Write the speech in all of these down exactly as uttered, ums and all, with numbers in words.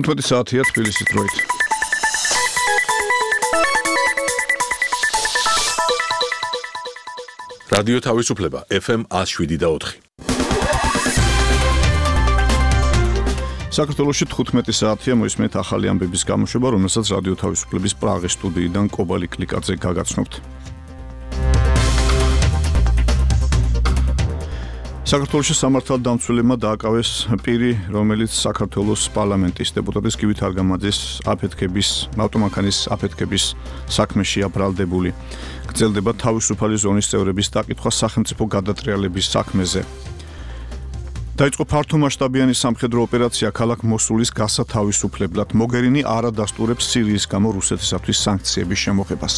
თხუთმეტი საათია თბილისის დროით. რადიო თავისუფლება ეფ ემ ათი შვიდი და ოთხი. საქართველოში თხუთმეტი საათია მოისმენთ ახალი ამბების გამოშვება, რომელსაც რადიო თავისუფლების პრაღის სტუდიიდან კობალი კლიკაძე გაგაცნობთ. საქართველოში სამართალდამცველებმა დააკავეს პირი, რომელიც საქართველოს პარლამენტის დეპუტატის გივი თარგამაძის აფეთქების, ავტომანქანის აფეთქების საქმეშია ბრალდებული. გრძელდება თავისუფალი ზონის წევრების დაკითხვა სახელმწიფო გადატრიალების საქმეზე. დაიწყო ფართომასშტაბიანი სამხედრო ოპერაცია ქალაქ მოსულის გასათავისუფლებლად. მოგერინი არ ადასტურებს სირიის გამო რუსეთისათვის სანქციების შემოღებას.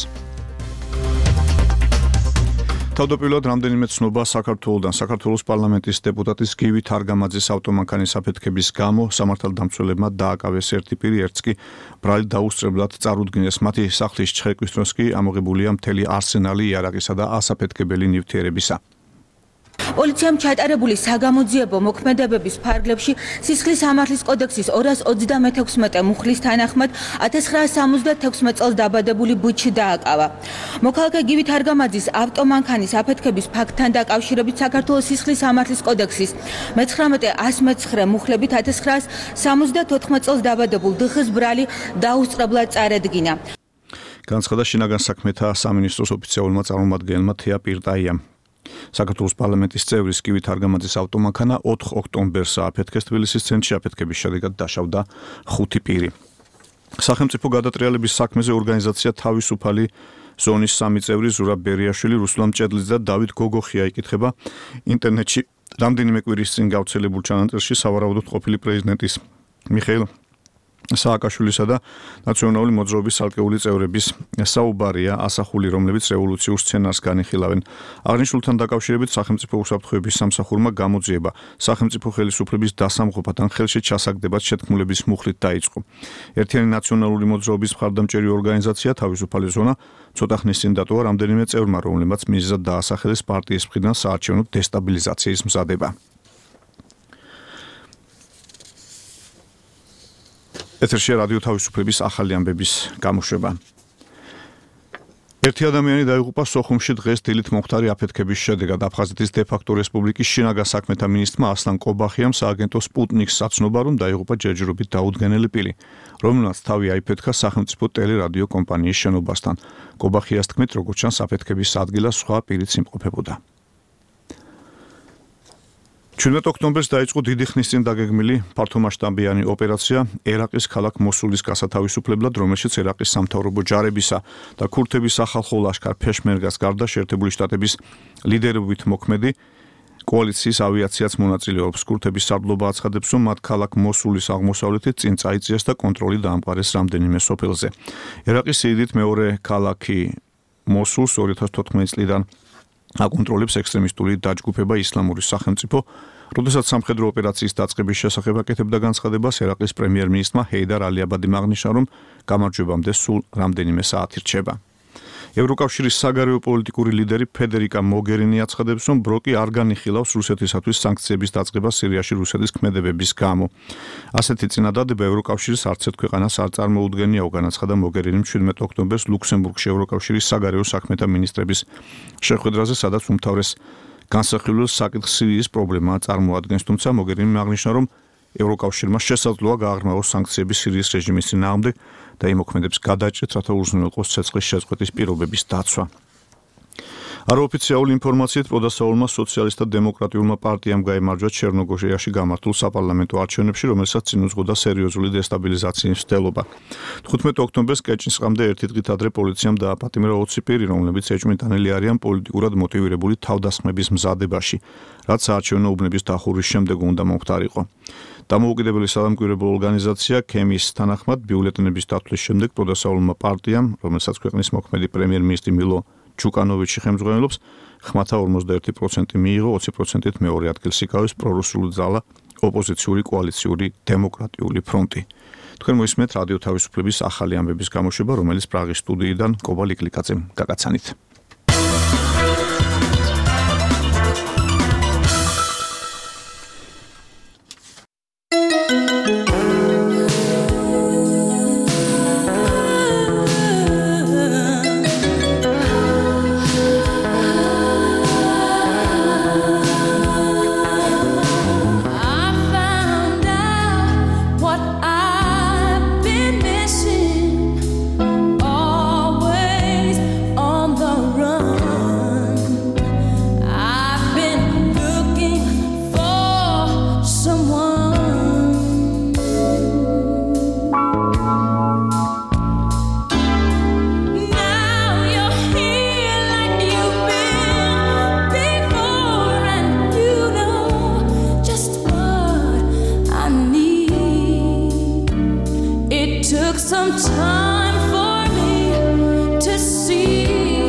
თავდაპირველად რამდენიმე ცნობა საქართველოდან საქართველოს პარლამენტის დეპუტატის გივი თარგამაძის ავტომანქანის აფეთქების გამო სამართალდამცველებმა დააკავეს ერთი პირი, ერთს კი ბრალი დაუსწრებლად წარუდგინეს. მათი სახლის ჩხეკვის დროს კი ამოღებულია მთელი არსენალი იარაღისა და ასაფეთქებელი ნივთიერებისა. პოლიციამ ჩატარებული საგამოძიებო მოქმედებების ფარგლებში სისხლის სამართლის კოდექსის ორას ოცდამეთექვსმეტე მუხლის თანახმად ათას ცხრაას სამოცდათექვსმეტ წელს დაბადებული ბუჩი დააკავა. მოქალაქე გივი თარგამაძის ავტომანქანის აფეთქების ფაქტთან დაკავშირებით საქართველოს სისხლის სამართლის კოდექსის მეცხრამეტე ას მეცხრე მუხლებით ათას ცხრაას სამოცდათოთხმეტ წელს დაბადებულ დხ-ს ბრალი დაუსწრებლად წარედგინა. განცხადა შინაგან საქმეთა სამინისტროს ოფიციალურმა წარმომადგენელმა თეა პირტაიამ. საქართველოს პარლამენტის წევრის გივი თარგამაძის ავტომანქანა ოთხ ოქტომბერს აფეთქეს. თბილისის ცენტრში აფეთქების შედეგად დაშავდა ხუთი პირი. სახელმწიფო გადატრიალების საქმეზე ორგანიზაცია თავისუფალი ზონის სამი წევრი ზურაბ ბერიაშვილი, რუსლან ჭედლიძე და დავით გოგოხია იკითხება ინტერნეტში რამდენიმე კვირის წინ გავრცელებულ ჩანაწერში სავარაუდოდ ყოფილი პრეზიდენტის მიხეილ სააკაშვილისა და ნაციონალური მოძრაობის ალკეული წევრების საუბარია ასახული, რომლებიც რევოლუციურ სცენარს განიხილავენ. აღნიშნულთან დაკავშირებით სახელმწიფო უსაფრთხოების სამსახურმა გამოძიება სახელმწიფო ხელისუფლების დასამყოფად ან ხელში ჩასაგდებად შეთქმულების მუხლით დაიწყო. ერთიანი ნაციონალური მოძრაობის მხარდამჭერი ორგანიზაცია თავისუფალი ზონა ცოტა ხნის წინ დატოვა რამდენიმე წევრმა, რომლებმაც მიზეზად დაასახელეს პარტიის მხრიდან საარჩევნო დესტაბილიზაციის მზადება. ეთერშია რადიო თავისუფლების ახალი ამბების გამოშვება. ერთი ადამიანი დაიღუპა სოხუმში დღეს დილით მომხდარი აფეთქების შედეგად. აფხაზეთის დე-ფაქტო რესპუბლიკის შინაგან საქმეთა ministrმა ასლან კობახიამ სააგენტო სპუტნიკს საცნობა, რომ დაიღუპა ჯერჯერობით დაუდგენელი პირი, რომელმაც თავი აიფეთქა სახელმწიფო ტელერადიო კომპანიის შენობასთან. კობახიას თქმით, როგორც ჩანს, აფეთქების ადგილას სხვა პირიც იმყოფებოდა. ჩვენმეტ ოქტომბერს დაიწყო დიდი ხნის წინ დაგეგმილი ფართომასშტაბიანი ოპერაცია ერაყის ქალაქ მოსულის გასათავისუფლებლად, რომელშიც ერაყის სამთავრობო ჯარებისა და ქურთების სახალხო ლაშქარ ფეშმერგას გარდა შეერთებული შტატების ლიდერობით მოქმედი კოალიციის ავიაციაც მონაწილეობს. ქურთების სარდლობა აცხადებს, რომ მათ ქალაქ მოსულის აღმოსავლეთით წინ წაიწიეს და კონტროლი დაამყარეს რამდენიმე სოფელზე. ერაყის სიდიდით მეორე ქალაქი მოსულს ორი ათას თოთხმეტი წლიდან აკონტროლებს ექსტრემისტული დაჯგუფება ისლამური სახელმწიფო. როდესაც სამხედრო ოპერაციის დაწყების შესახებ აკეთებდა განცხადებას, ერაყის პრემიერ-მინისტრმა ჰეიდარ ალიაბადიმ აღნიშნა, რომ გამარჯვებამდე სულ რამდენიმე საათი რჩება. ევროკავშირის საგარეო პოლიტიკური ლიდერი ფედერიკა მოგერინი აცხადებს, რომ ბროკი არ განიხილავს რუსეთისათვის სანქციების დაწყებას სირიაში რუსეთის ქმედებების გამო. ასეთი წინადადება ევროკავშირის არც ერთ ქვეყანას არ წარმოუდგენია, განაცხადა მოგერინიმ შვიდმეტ ოქტომბერს ლუქსემბურგში ევროკავშირის საგარეო საქმეთა მინისტრების შეხვედრაზე, სადაც უმთავრეს განსახილველს საკითხ სირიის პრობლემა წარმოადგენს, თუმცა მოგერინიმ აღნიშნა, რომ ევროკავშირმა შესაძლოა გააღრმავოს სანქციები სირიის რეჟიმის წინააღმდეგ და იმოქმედებს გადაჭრით, რათა უზრუნველყოს ცეცხლის შეწყვეტის პირობების დაცვა. არაოფიციალური ინფორმაციით პროდასაულმა სოციალისტთა დემოკრატიულმა პარტიამ გაიმარჯვა ჩერნოგორიაში გამართულ საპარლამენტო არჩევნებში, რომელსაც წინ უძღოდა სერიოზული დესტაბილიზაციის მცდელობა. თხუთმეტ ოქტომბერს კეჭისყრამდე ერთი დღით ადრე პოლიციამ დააპატიმრა ოცი პირი, რომლებიც ეჭვმიტანილი არიან პოლიტიკურად მოტივირებული თავდასხმების მზადებაში, რაც საარჩევნო უბნების დახურვის შემდეგ უნდა მომხდარიყო. დამოუკიდებელი სადამკვირვებლო ორგანიზაცია ქემის თანახმად ბიულეტენების დათვლის შემდეგ პროდასაულმა პარტიამ, რომელსაც ქვეყნის მოქმედი პრემიერ-მინისტრი მილო ჩუკანოვიჩი ხელმძღვანელობს, ხმათა ორმოცდაერთი პროცენტი მიიღო, ოცი პროცენტით მეორე ადგილს იკავებს პრორუსული ძალა ოპოზიციური კოალიციური დემოკრატიული ფრონტი. თქვენ მოისმენთ რადიო თავისუფლების ახალი ამბების გამოშვება, რომელიც პრაღის სტუდიიდან კობალი კლიკაძემ გაგაცანით. some time for me to see.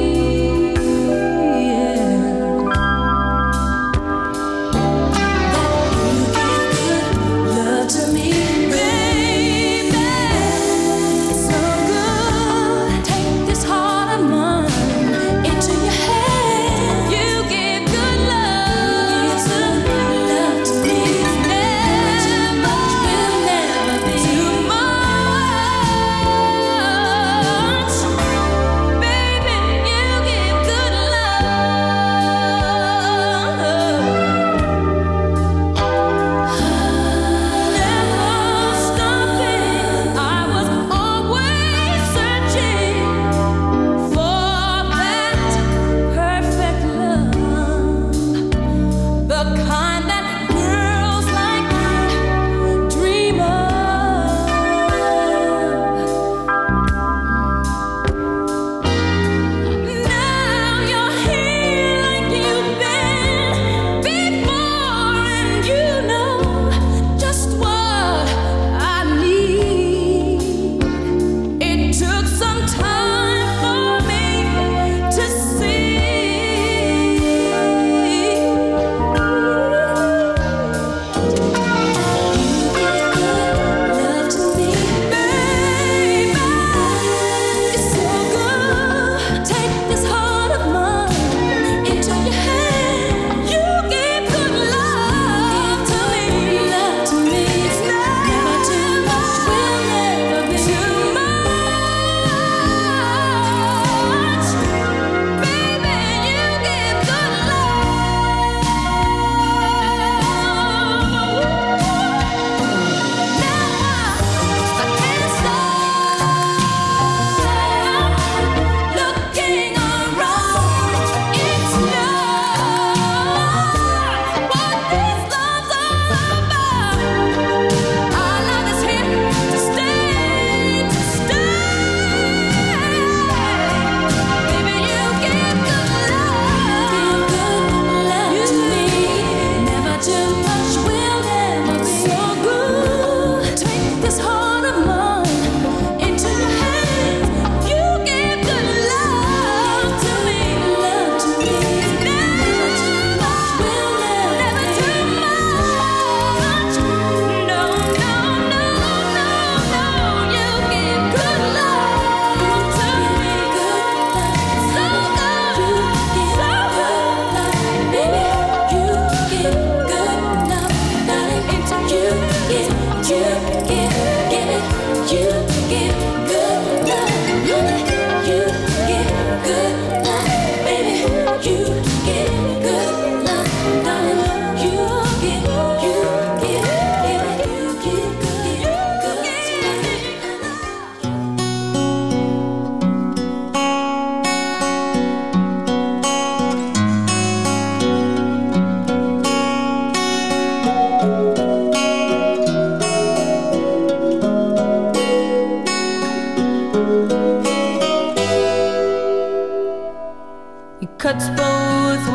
Cuts both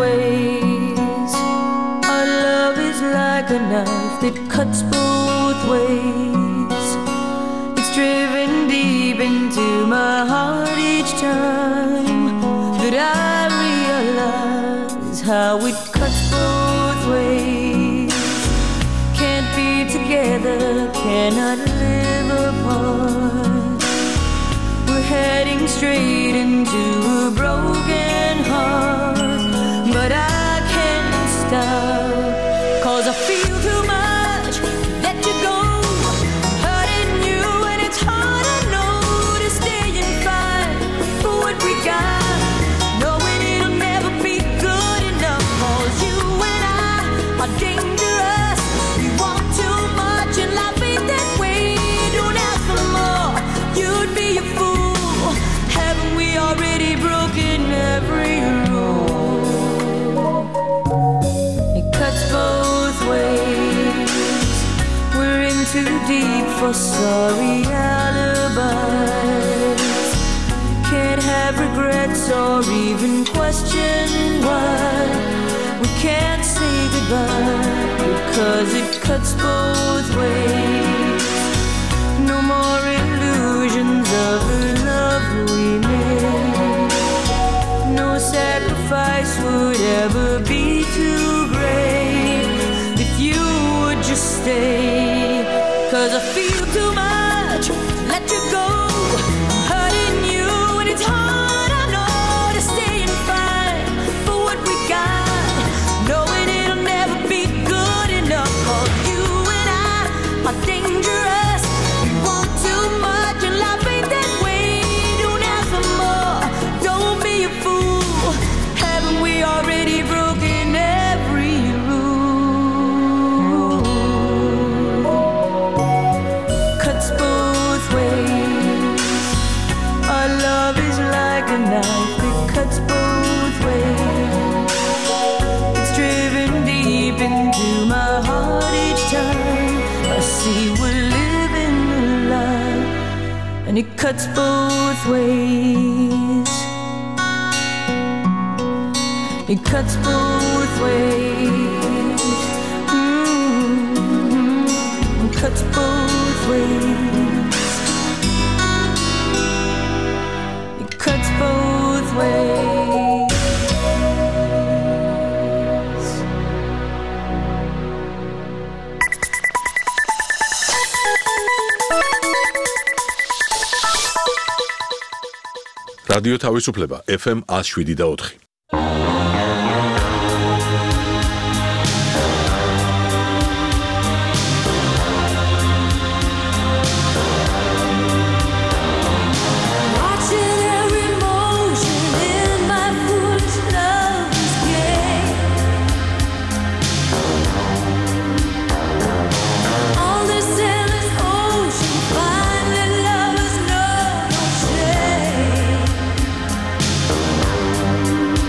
ways. Our love is like a knife that cuts both ways. It's driven deep into my heart each time that I realize how it cuts both ways. Can't be together, cannot live apart. We're heading straight into a broken heart, but I can't stop, 'cause I feel too much, let you go, hurting you, and it's hard to know to stay and fight for what we got, knowing it'll never be good enough, 'cause you and I are dangerous, we want too much, and life ain't that way, don't ask for more, you'd be a fool, haven't we already broken every rule? It cuts both ways. We're in too deep for sorry alibis. Can't have regrets or even question why we can't say goodbye, because it cuts both ways. No more illusion. 'cause I feel too much to let you go. I'm hurting you and it's hard, I know, to stay and fight for what we got, knowing it'll never be good enough for you and I are dangerous. We want too much and life ain't that way. Don't ask for more, don't be a fool. Haven't we already broken every rule? Cuts both ways. Our love is like a knife that cuts both ways. It's driven deep into my heart each time I see we're living a lie, and it cuts both ways. It cuts both ways. Mm-hmm. It cuts both ways. It cuts both ways. რადიო თავისუფლება ეფ ემ one oh seven და four. Watching every motion in my foolish love's game. On this endless ocean, finding lovers know no shame.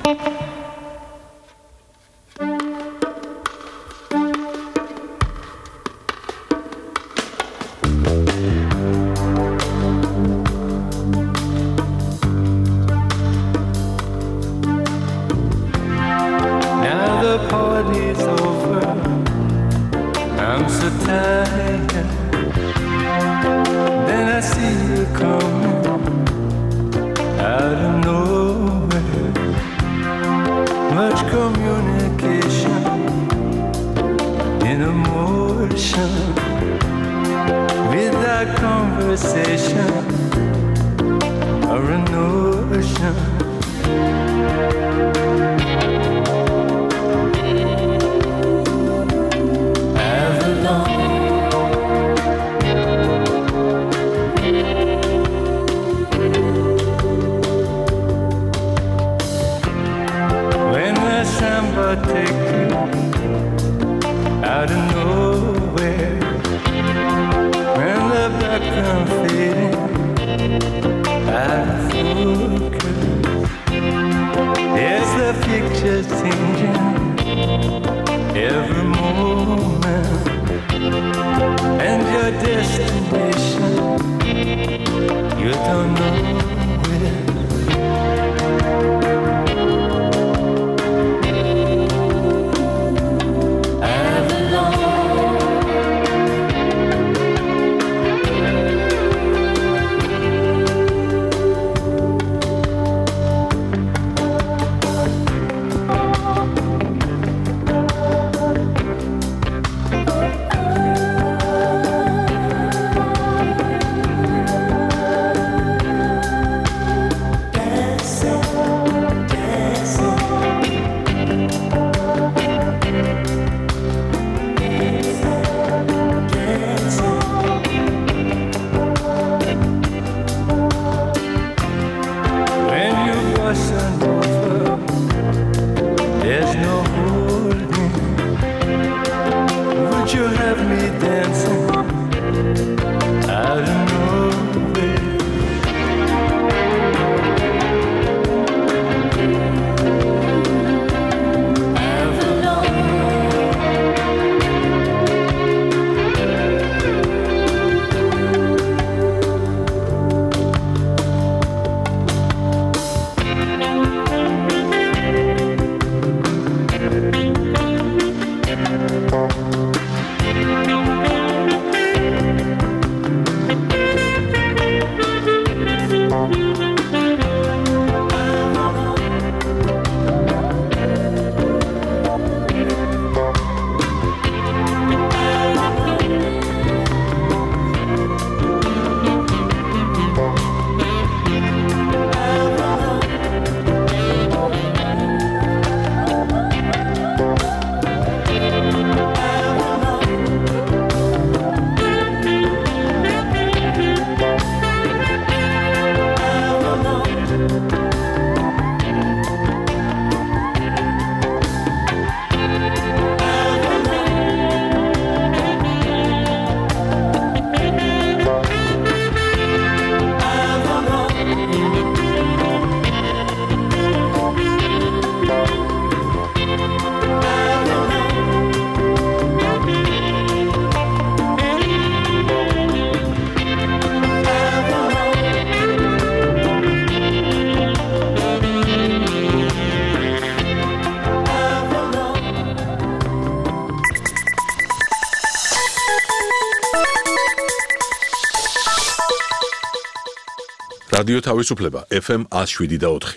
რადიო თავისუფლება ეფ ემ one oh seven და four.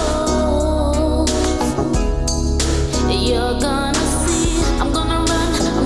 You're gonna see, I'm gonna run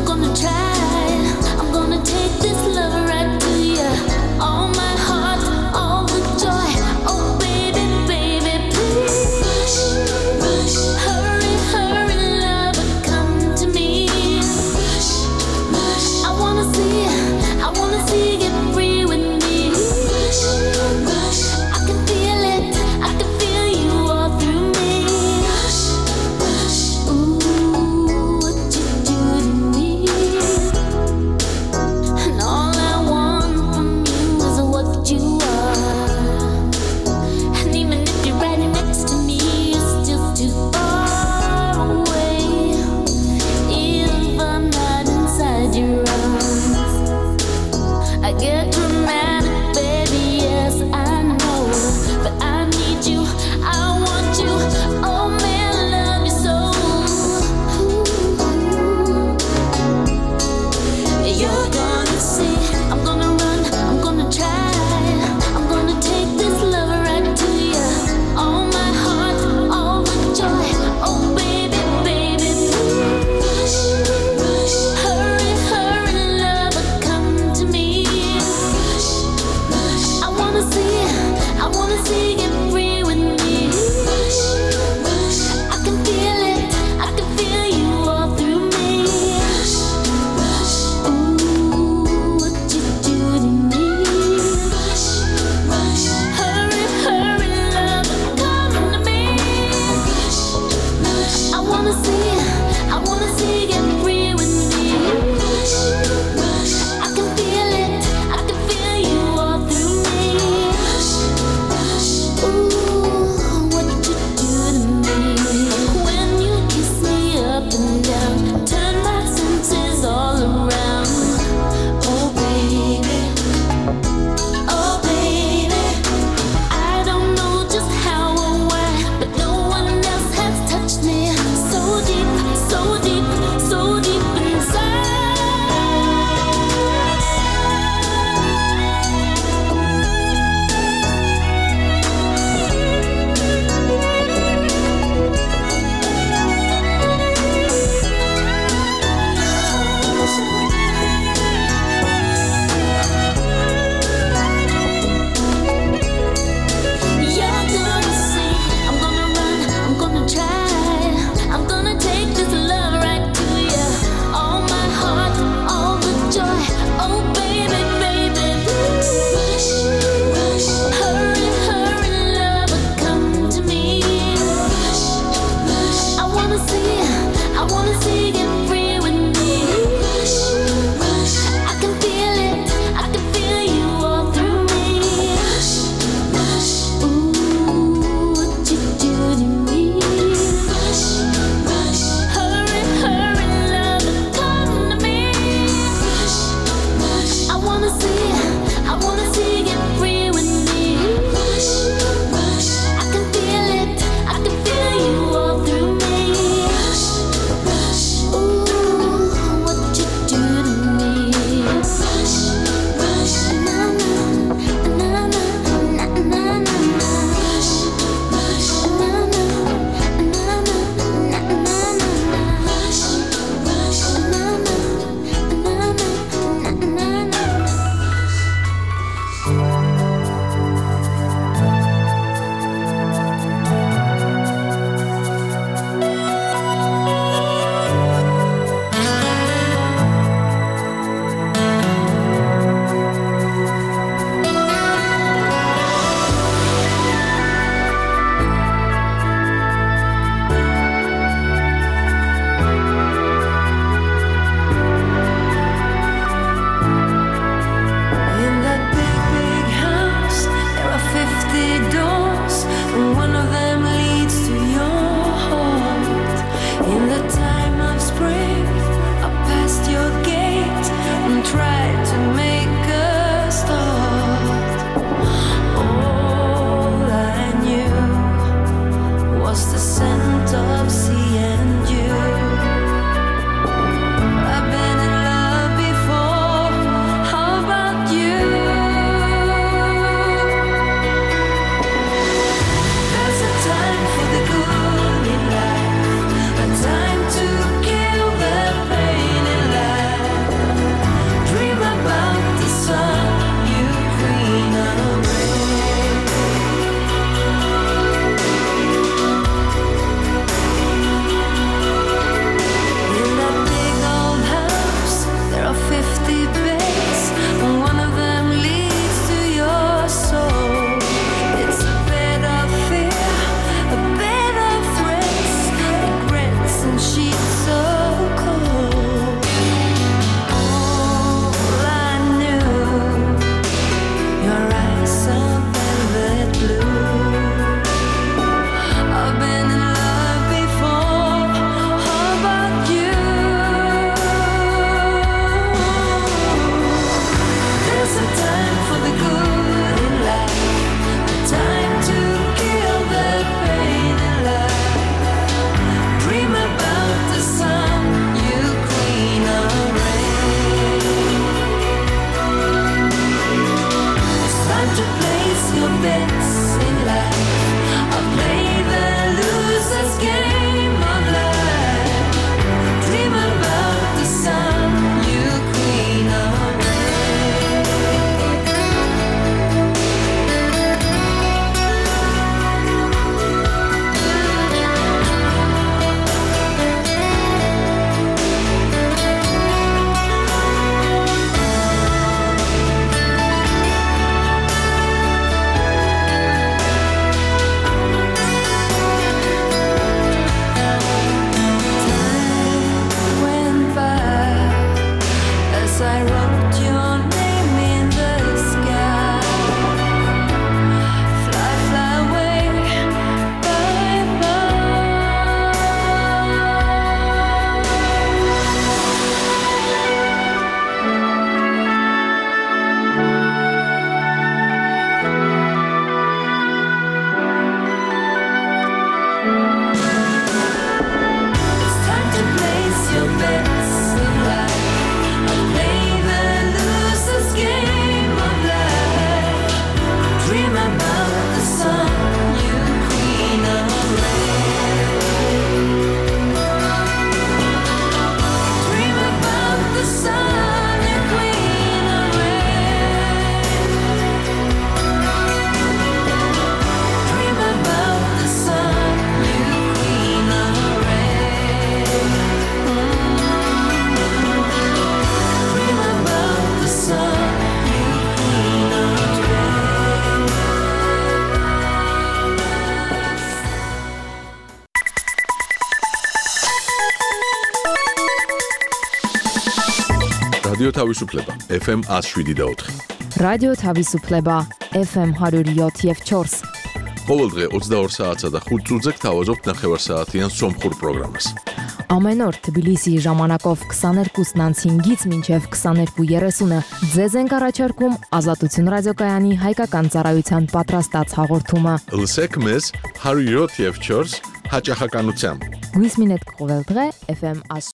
რადიო თავისუფლება F M one oh seven და four. რადიო თავისუფლება F M one oh seven და four. ყოველ დღე ოცდაორ საათსა და ხუთ წუთზე გთავაზობთ ნახევარსაათიან სომხურ პროგრამას. Ամեն օր Թբիլիսի ժամանակով twenty-two-ից հինգից մինչև twenty-two thirty-ը ձեզ ենք առաջարկում Ազատություն ռադիոկայանի հայկական ծառայության պատրաստած հաղորդումը։ Լսեք մեզ one oh seven հաճախականությամբ։ Գույս մինետ կողել დღე F M one